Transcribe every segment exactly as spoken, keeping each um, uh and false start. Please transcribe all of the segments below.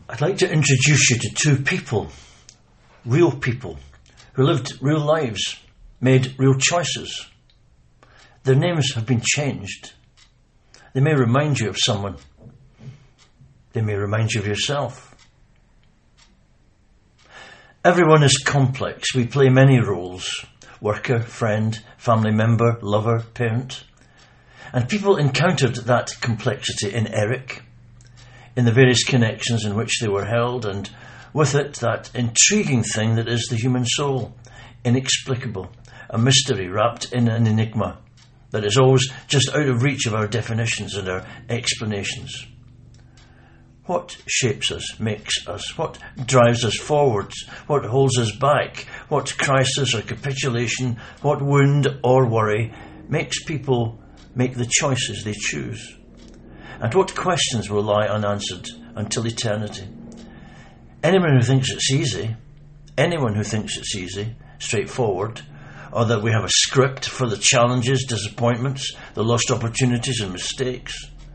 I'd like to introduce you to two people, real people, who lived real lives, made real choices. Their names have been changed. They may remind you of someone. They may remind you of yourself. Everyone is complex. We play many roles: worker, friend, family member, lover, parent. And people encountered that complexity in Eric, in the various connections in which they were held, and with it that intriguing thing that is the human soul, inexplicable, a mystery wrapped in an enigma that is always just out of reach of our definitions and our explanations. What shapes us, makes us, what drives us forwards, what holds us back, what crisis or capitulation, what wound or worry makes people make the choices they choose? And what questions will lie unanswered until eternity? Anyone who thinks it's easy, anyone who thinks it's easy, straightforward, or that we have a script for the challenges, disappointments, the lost opportunities and mistakes,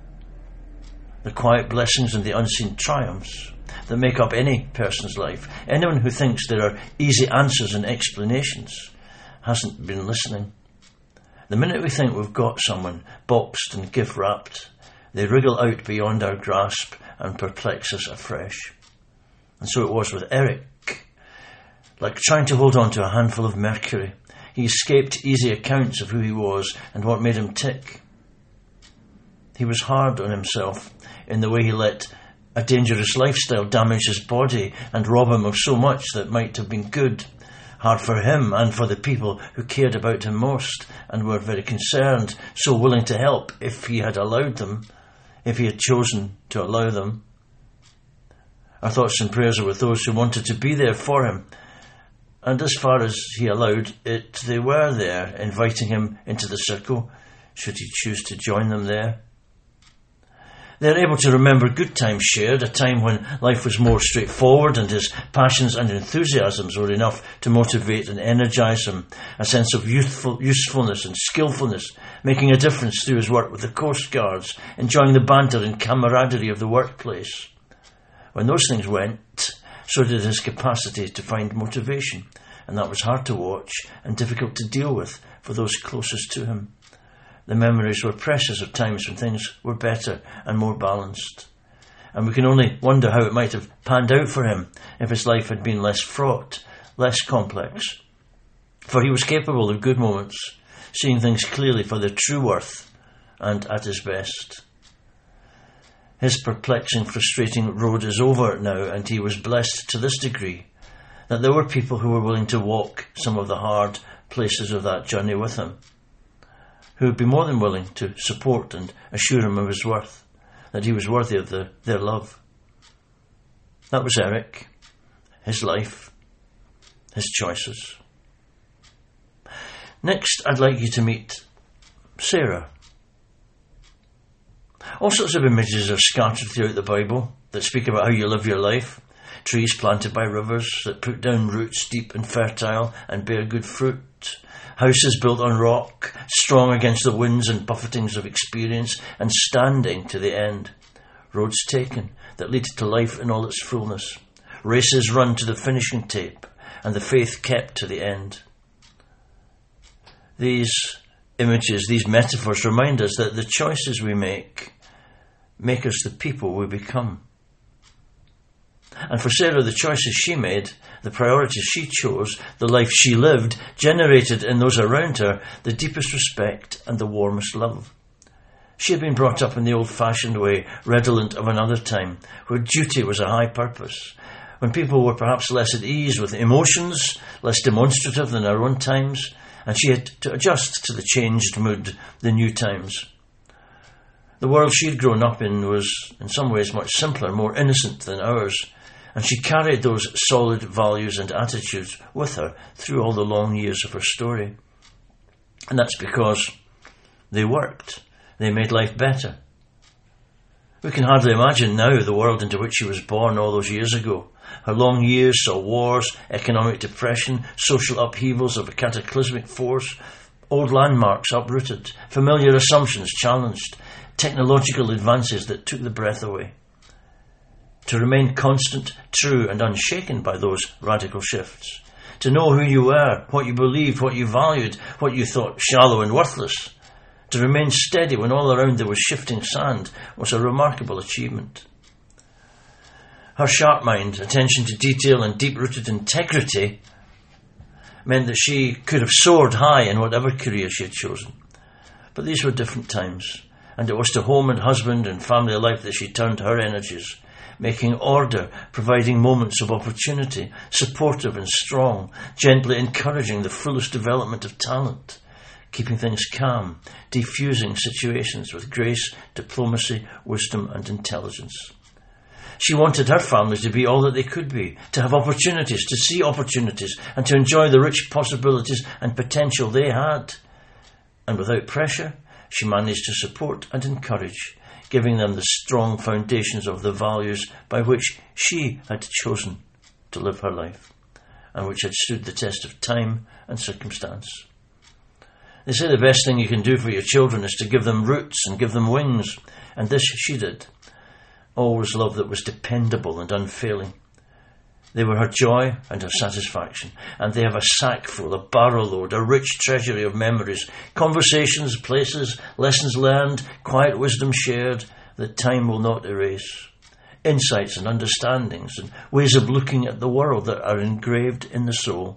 the quiet blessings and the unseen triumphs that make up any person's life, anyone who thinks there are easy answers and explanations hasn't been listening. The minute we think we've got someone boxed and gift-wrapped, they wriggle out beyond our grasp and perplex us afresh. And so it was with Eric. Like trying to hold on to a handful of mercury, he escaped easy accounts of who he was and what made him tick. He was hard on himself in the way he let a dangerous lifestyle damage his body and rob him of so much that might have been good. Hard for him and for the people who cared about him most and were very concerned, so willing to help if he had allowed them, if he had chosen to allow them. Our thoughts and prayers are with those who wanted to be there for him. And as far as he allowed it, they were there, inviting him into the circle, should he choose to join them there. They are able to remember good times shared, a time when life was more straightforward and his passions and enthusiasms were enough to motivate and energise him, a sense of youthful usefulness and skillfulness, making a difference through his work with the Coast Guards, enjoying the banter and camaraderie of the workplace. When those things went, so did his capacity to find motivation, and that was hard to watch and difficult to deal with for those closest to him. The memories were precious of times when things were better and more balanced. And we can only wonder how it might have panned out for him if his life had been less fraught, less complex. For he was capable of good moments, seeing things clearly for their true worth and at his best. His perplexing, frustrating road is over now, and he was blessed to this degree that there were people who were willing to walk some of the hard places of that journey with him, who would be more than willing to support and assure him of his worth, that he was worthy of the, their love. That was Eric, his life, his choices. Next, I'd like you to meet Sarah. All sorts of images are scattered throughout the Bible that speak about how you live your life. Trees planted by rivers that put down roots deep and fertile and bear good fruit. Houses built on rock, strong against the winds and buffetings of experience and standing to the end. Roads taken that lead to life in all its fullness. Races run to the finishing tape and the faith kept to the end. These images, these metaphors remind us that the choices we make make us the people we become. And for Sarah, the choices she made, the priorities she chose, the life she lived, generated in those around her the deepest respect and the warmest love. She had been brought up in the old-fashioned way, redolent of another time, where duty was a high purpose, when people were perhaps less at ease with emotions, less demonstrative than our own times, and she had to adjust to the changed mood, the new times. The world she'd grown up in was in some ways much simpler, more innocent than ours, and she carried those solid values and attitudes with her through all the long years of her story. And that's because they worked. They made life better. We can hardly imagine now the world into which she was born all those years ago. Her long years saw wars, economic depression, social upheavals of a cataclysmic force, old landmarks uprooted, familiar assumptions challenged, technological advances that took the breath away. to remain constant, true and unshaken by those radical shifts, to know who you were, what you believed, what you valued, what you thought shallow and worthless, to remain steady when all around there was shifting sand was a remarkable achievement. Her sharp mind, attention to detail and deep-rooted integrity meant that she could have soared high in whatever career she had chosen. But these were different times, and it was to home and husband and family life that she turned her energies, making order, providing moments of opportunity, supportive and strong, gently encouraging the fullest development of talent, keeping things calm, defusing situations with grace, diplomacy, wisdom and intelligence. She wanted her family to be all that they could be, to have opportunities, to see opportunities, and to enjoy the rich possibilities and potential they had. And without pressure, she managed to support and encourage, giving them the strong foundations of the values by which she had chosen to live her life, and which had stood the test of time and circumstance. They say the best thing you can do for your children is to give them roots and give them wings, and this she did. Always love that was dependable and unfailing. They were her joy and her satisfaction, and they have a sack full, a barrow load, a rich treasury of memories, conversations, places, lessons learned, quiet wisdom shared that time will not erase, insights and understandings and ways of looking at the world that are engraved in the soul.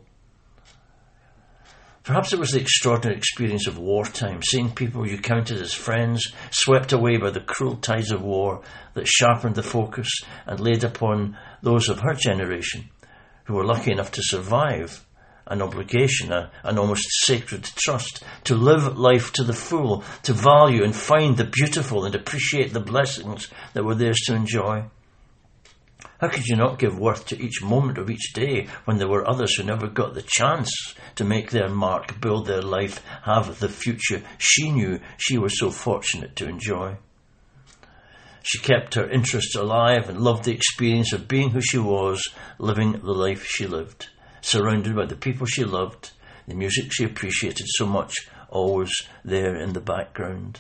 Perhaps it was the extraordinary experience of wartime, seeing people you counted as friends swept away by the cruel tides of war that sharpened the focus and laid upon those of her generation who were lucky enough to survive an obligation, a, an almost sacred trust, to live life to the full, to value and find the beautiful and appreciate the blessings that were theirs to enjoy. How could you not give worth to each moment of each day when there were others who never got the chance to make their mark, build their life, have the future she knew she was so fortunate to enjoy? She kept her interests alive and loved the experience of being who she was, living the life she lived, surrounded by the people she loved, the music she appreciated so much, always there in the background.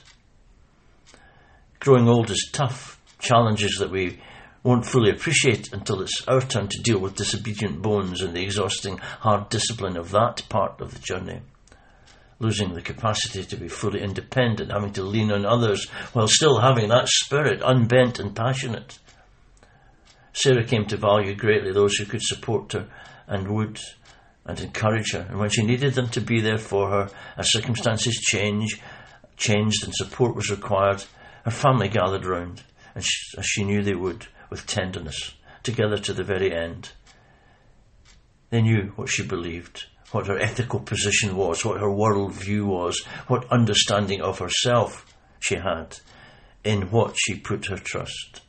Growing old is tough, challenges that we won't fully appreciate until it's our turn to deal with disobedient bones and the exhausting hard discipline of that part of the journey. Losing the capacity to be fully independent, having to lean on others while still having that spirit, unbent and passionate. Sarah came to value greatly those who could support her and would and encourage her, and when she needed them to be there for her, as circumstances change, changed and support was required, her family gathered round, and she, as she knew they would, with tenderness, together to the very end. They knew what she believed, what her ethical position was, what her world view was, what understanding of herself she had, in what she put her trust.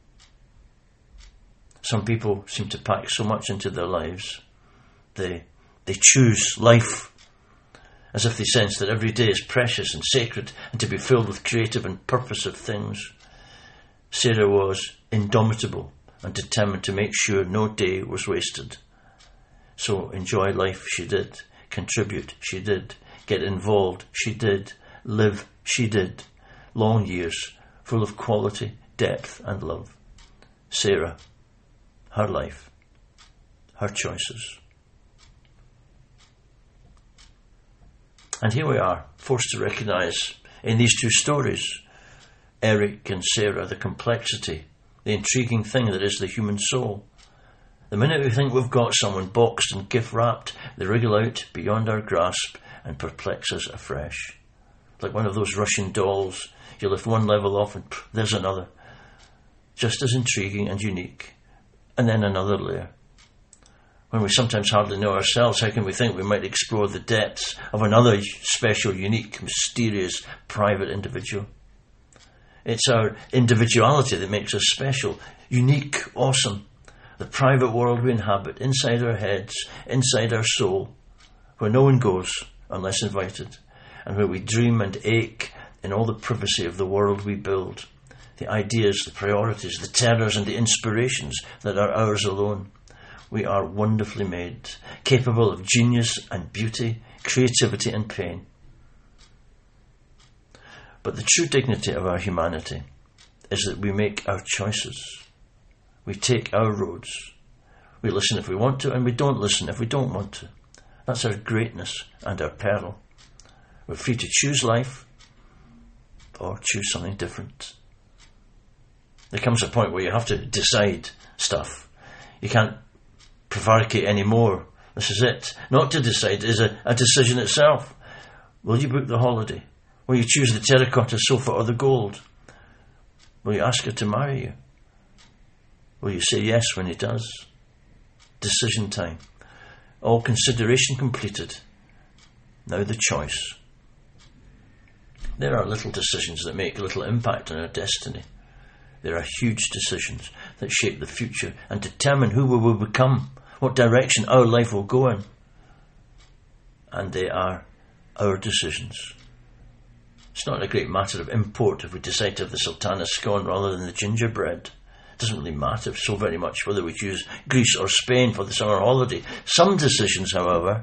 Some people seem to pack so much into their lives. They, they choose life as if they sense that every day is precious and sacred and to be filled with creative and purposive things. Sarah was indomitable and determined to make sure no day was wasted. So enjoy life she did, contribute she did, get involved she did, live she did. Long years, full of quality, depth and love. Sarah, her life, her choices. And here we are, forced to recognise in these two stories, Eric and Sarah, the complexity, the intriguing thing that is the human soul. The minute we think we've got someone boxed and gift-wrapped, they wriggle out beyond our grasp and perplex us afresh. Like one of those Russian dolls, you lift one level off and pff, there's another. Just as intriguing and unique. And then another layer. When we sometimes hardly know ourselves, how can we think we might explore the depths of another special, unique, mysterious, private individual? It's our individuality that makes us special, unique, awesome. The private world we inhabit, inside our heads, inside our soul, where no one goes unless invited, and where we dream and ache in all the privacy of the world we build, the ideas, the priorities, the terrors and the inspirations that are ours alone. We are wonderfully made, capable of genius and beauty, creativity and pain. But the true dignity of our humanity is that we make our choices. We take our roads. We listen if we want to, and we don't listen if we don't want to. That's our greatness and our peril. We're free to choose life or choose something different. There comes a point where you have to decide stuff. You can't prevaricate anymore. This is it. Not to decide is a, a decision itself. Will you book the holiday? Will you choose the terracotta sofa or the gold? Will you ask her to marry you? Will you say yes when he does? Decision time. All consideration completed. Now the choice. There are little decisions that make little impact on our destiny. There are huge decisions that shape the future and determine who we will become, what direction our life will go in. And they are our decisions. It's not a great matter of import if we decide to have the sultana scone rather than the gingerbread. It doesn't really matter so very much whether we choose Greece or Spain for the summer holiday. Some decisions, however,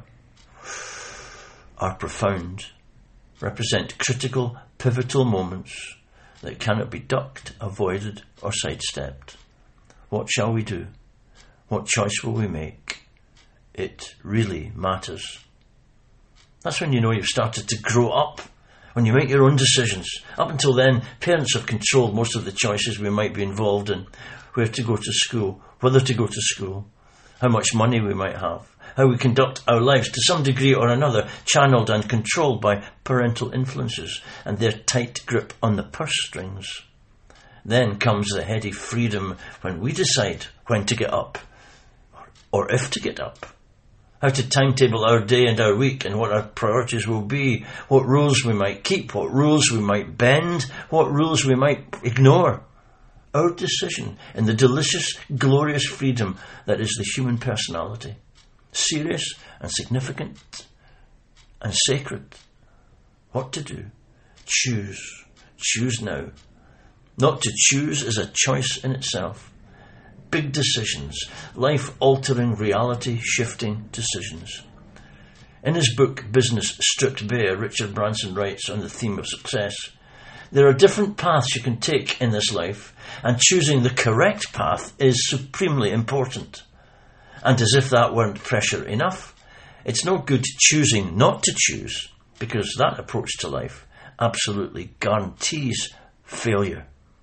are profound, represent critical, pivotal moments that cannot be ducked, avoided, or sidestepped. What shall we do? What choice will we make? It really matters. That's when you know you've started to grow up, when you make your own decisions. Up until then, parents have controlled most of the choices we might be involved in. Where to go to school, whether to go to school, how much money we might have, how we conduct our lives to some degree or another, channelled and controlled by parental influences and their tight grip on the purse strings. Then comes the heady freedom when we decide when to get up, or if to get up, how to timetable our day and our week and what our priorities will be, what rules we might keep, what rules we might bend, what rules we might ignore. Our decision in the delicious, glorious freedom that is the human personality. Serious and significant and sacred. What to do? Choose. Choose now. Not to choose is a choice in itself. Big decisions, life-altering, reality-shifting decisions. In his book, Business Stripped Bare, Richard Branson writes on the theme of success, there are different paths you can take in this life, and choosing the correct path is supremely important. And as if that weren't pressure enough, it's no good choosing not to choose, because that approach to life absolutely guarantees failure.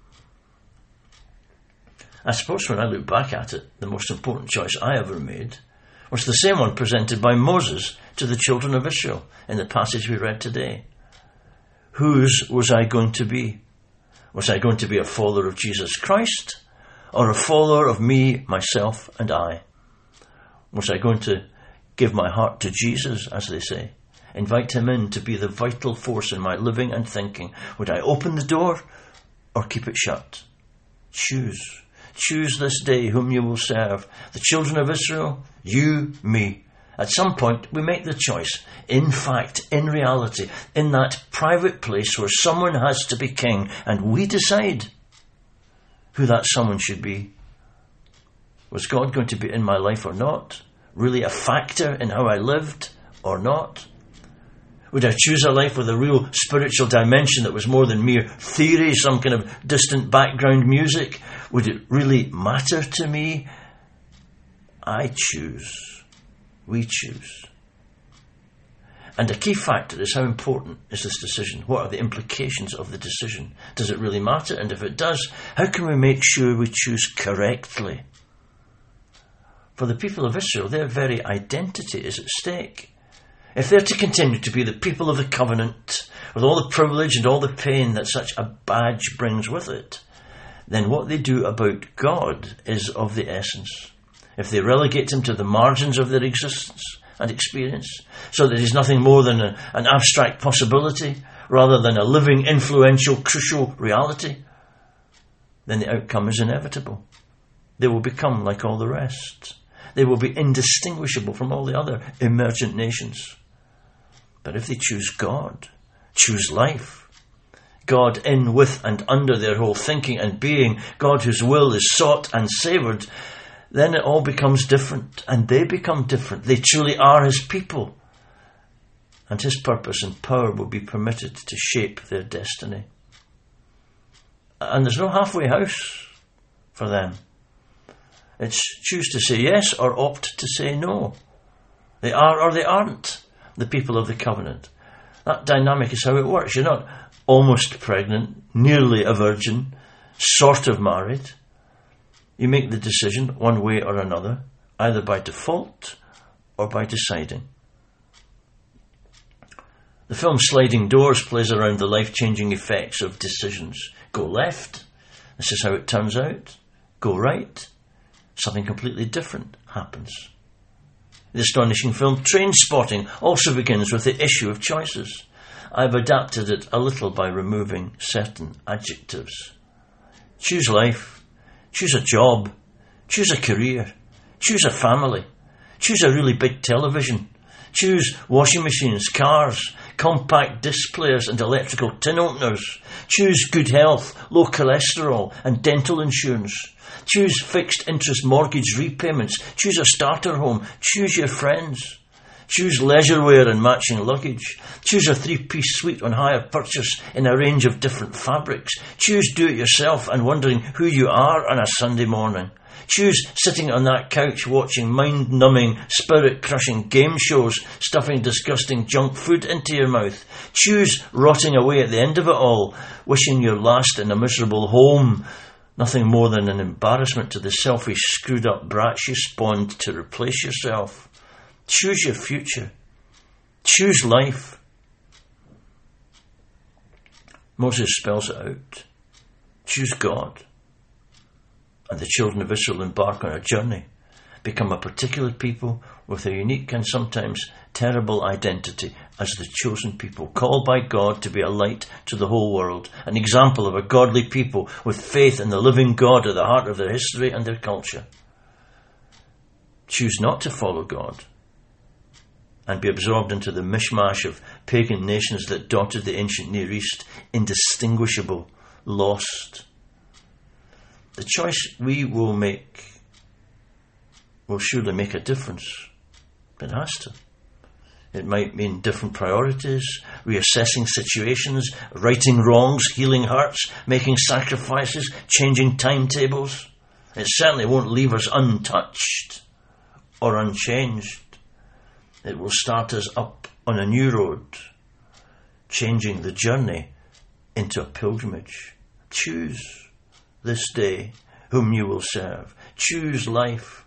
I suppose when I look back at it, the most important choice I ever made was the same one presented by Moses to the children of Israel in the passage we read today. Whose was I going to be? Was I going to be a follower of Jesus Christ, or a follower of me, myself, and I? Was I going to give my heart to Jesus, as they say, invite him in to be the vital force in my living and thinking? Would I open the door or keep it shut? Choose. Choose this day whom you will serve. The children of Israel, you, me. At some point, we make the choice. In fact, in reality, in that private place where someone has to be king, and we decide who that someone should be. Was God going to be in my life or not? Really a factor in how I lived or not? Would I choose a life with a real spiritual dimension that was more than mere theory, some kind of distant background music? Would it really matter to me? I choose. We choose. And a key factor is how important is this decision? What are the implications of the decision? Does it really matter? And if it does, how can we make sure we choose correctly? For the people of Israel, their very identity is at stake. If they're to continue to be the people of the covenant, with all the privilege and all the pain that such a badge brings with it, then what they do about God is of the essence. If they relegate him to the margins of their existence and experience, so that he's nothing more than a, an abstract possibility, rather than a living, influential, crucial reality, then the outcome is inevitable. They will become like all the rest. They will be indistinguishable from all the other emergent nations. But if they choose God, choose life, God in, with, and under their whole thinking and being, God whose will is sought and savoured, then it all becomes different, and they become different. They truly are his people, and his purpose and power will be permitted to shape their destiny. And there's no halfway house for them. It's choose to say yes or opt to say no. They are or they aren't the people of the covenant. That dynamic is how it works. You're not almost pregnant, nearly a virgin, sort of married. You make the decision one way or another, either by default or by deciding. The film Sliding Doors plays around the life-changing effects of decisions. Go left, this is how it turns out. Go right, something completely different happens. The astonishing film Trainspotting also begins with the issue of choices. I've adapted it a little by removing certain adjectives. Choose life, choose a job, choose a career, choose a family, choose a really big television, choose washing machines, cars, compact disc players and electrical tin openers. Choose good health, low cholesterol and dental insurance. Choose fixed interest mortgage repayments. Choose a starter home. Choose your friends. Choose leisure wear and matching luggage. Choose a three-piece suite on hire purchase in a range of different fabrics. Choose do-it-yourself and wondering who you are on a Sunday morning. Choose sitting on that couch watching mind-numbing, spirit-crushing game shows, stuffing disgusting junk food into your mouth. Choose rotting away at the end of it all, wishing you're last in a miserable home, nothing more than an embarrassment to the selfish, screwed-up brats you spawned to replace yourself. Choose your future. Choose life. Moses spells it out. Choose God. And the children of Israel embark on a journey, become a particular people with a unique and sometimes terrible identity as the chosen people, called by God to be a light to the whole world, an example of a godly people with faith in the living God at the heart of their history and their culture. Choose not to follow God and be absorbed into the mishmash of pagan nations that dotted the ancient Near East, indistinguishable, lost. The choice we will make will surely make a difference. It has to. It might mean different priorities, reassessing situations, righting wrongs, healing hurts, making sacrifices, changing timetables. It certainly won't leave us untouched or unchanged. It will start us up on a new road, changing the journey into a pilgrimage. Choose this day whom you will serve. Choose life.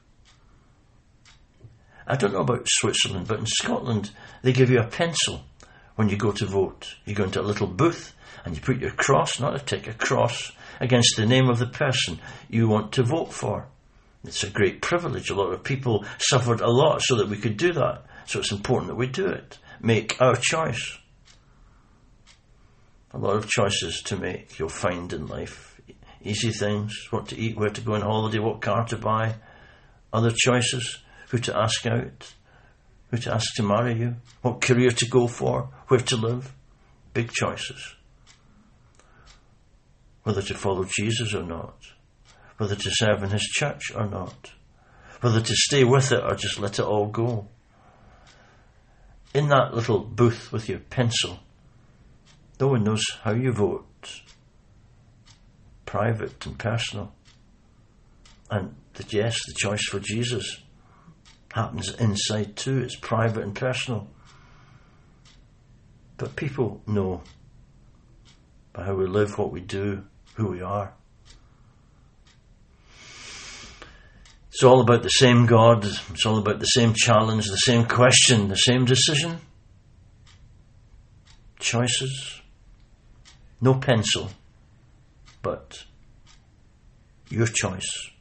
I don't know about Switzerland, but in Scotland they give you a pencil when you go to vote. You go into a little booth and you put your cross, not a tick, a cross, against the name of the person you want to vote for. It's a great privilege. A lot of people suffered a lot so that we could do that. So it's important that we do it. Make our choice. A lot of choices to make you'll find in life. Easy things, what to eat, where to go on holiday, what car to buy. Other choices, who to ask out, who to ask to marry you, what career to go for, where to live. Big choices. Whether to follow Jesus or not. Whether to serve in his church or not. Whether to stay with it or just let it all go. In that little booth with your pencil, no one knows how you vote. Private and personal. And the, yes, the choice for Jesus happens inside too. It's private and personal. But people know by how we live, what we do, who we are. It's all about the same God. It's all about the same challenge, the same question, the same decision. Choices. No pencil. But your choice.